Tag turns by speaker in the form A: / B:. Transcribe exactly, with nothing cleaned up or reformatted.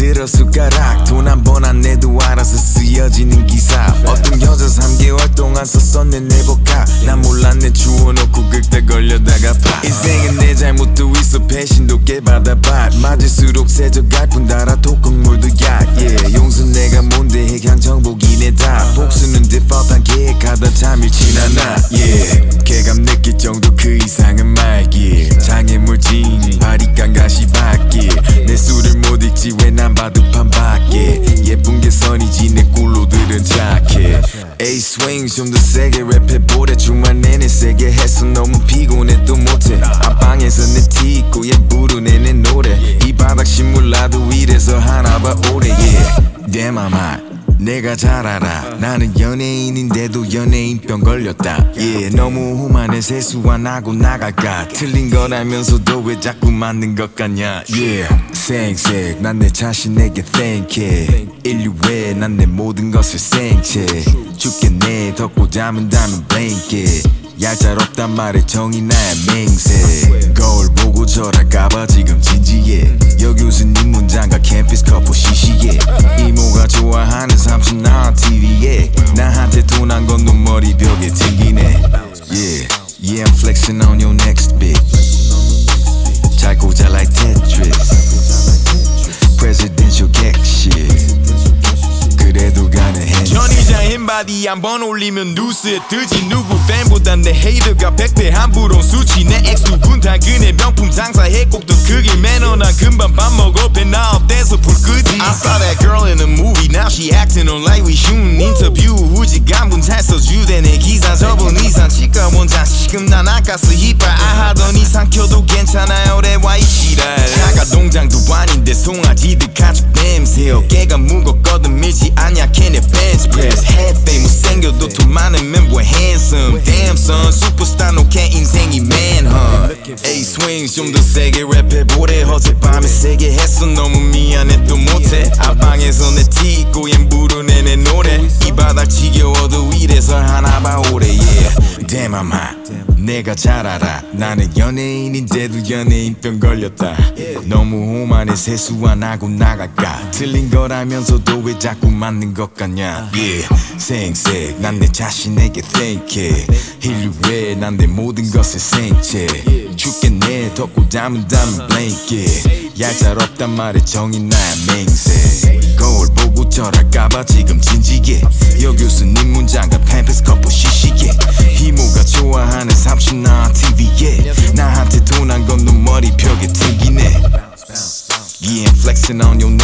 A: 들어 숟가락 돈 한 번 안 내도 알아서 쓰여지는 기사 어떤 여자 삼 개월 동안 썼었네 내복합 난 몰랐네 주워놓고 긁다 걸려다가 파 인생은 내 잘못도 있어 배신도 깨받아봐 맞을수록 새져갈 뿐 달아 독극물도 약 yeah. 용서 내가 뭔데 핵향 정복이네 다 복수는 디폴트한 계획하다 잠일 지나나 yeah. 쾌감 느낄 정도 그 이상은 말길 장애물진 바리깡 가시 받길 내 술을 못 읽지 왜 난 바둑판 밖에 예쁜 게 선이지 내 꿀로들은 착해 에이 스윙 좀 더 세게 랩해보래 주말 내내 세게 했어 너무 피곤해 또 못해 안방에서 내 티 입고 얘 부르네 내 노래 이 바닥 신물 나도 이래서 하나 봐 오래 yeah. 내 맘 알 내가 잘 알아 나는 연예인인데도 연예인병 걸렸다 yeah. 너무 험한해 세수 안 하고 나갈까 틀린 건 알면서도 왜 자꾸 맞는 것 같냐 yeah. 생색 난 내 자신에게 thank you 인류에 난 내 모든 것을 생채 죽겠네 덮고 잠은다면 blanket 얄짤없단 말에 정이 나야 맹세 거울 보고 절할까봐 지금 진지해 여기 웃은 이 문장과 캠피스 커플 시시해 이모가 좋아하는 삼촌 나 티비에 나한테 돈 한 건 눈머리 벽에 튕기네 Yeah, yeah I'm flexing on your next bitch 잘 꽂아 like Tetris Presidential gag shit 그래도 가는 핸드
B: 전이자 햄바디 한번 올리면 뉴스에 뜨지 누구 팬보단 내 헤이터가 백 배 함부로 수치 내 엑스 누군 다 그네 명품 장사해 꼭더 크게 매너 난 금방 밥 먹어 배 나업돼서 불 끄지 I saw that girl in a movie now she acting on like we shooting 인터뷰 후지 간분 잘 써주대 내 기사 저번 이상 치과 원장 지금 난 아까스 힙할 아 하더니 삼켜도 괜찮아요 내 와이치라 자가 농장도 아닌데 송아지들 가죽 냄새 어깨가 무겁거든 밀지 않냐 걔네 벤치프레스 해페이 못생겨도 돈 많으면 뭐 handsome Damn son 슈퍼스타 노캔 인생이 manhunt 에이 스윙 좀 더 세게 랩해보래 어젯밤에 세게 했어 너무 미안해 또 못해 앞방에서 내 티 입고 얜 부르네 내 노래 이 바닥 지겨워도 이래서 하나 봐 오래 yeah. Damn I'm hot 내가 잘 알아 나는 연예인인데도 연예인병 걸렸다 너무 험한해 세수 안 하고 나갈까 틀린 걸 알면서도 왜 자꾸 맞는 것 같냐 yeah. 생색 난 내 자신에게 thank you 인류에 난 내 모든 것을 생채 죽겠네 덮고 잠은다면 blanket 얄짤없단 말에 정이 나야 맹세 거울 보고 절할까봐 지금 진지해 여기 웃은 이 문장과 팬피스 커플 시시해 이모가 좋아하는 삼촌 나 티비에 나한테 돈 한 건 눈머리 벽에 튕기네 Yeah I'm flexing on your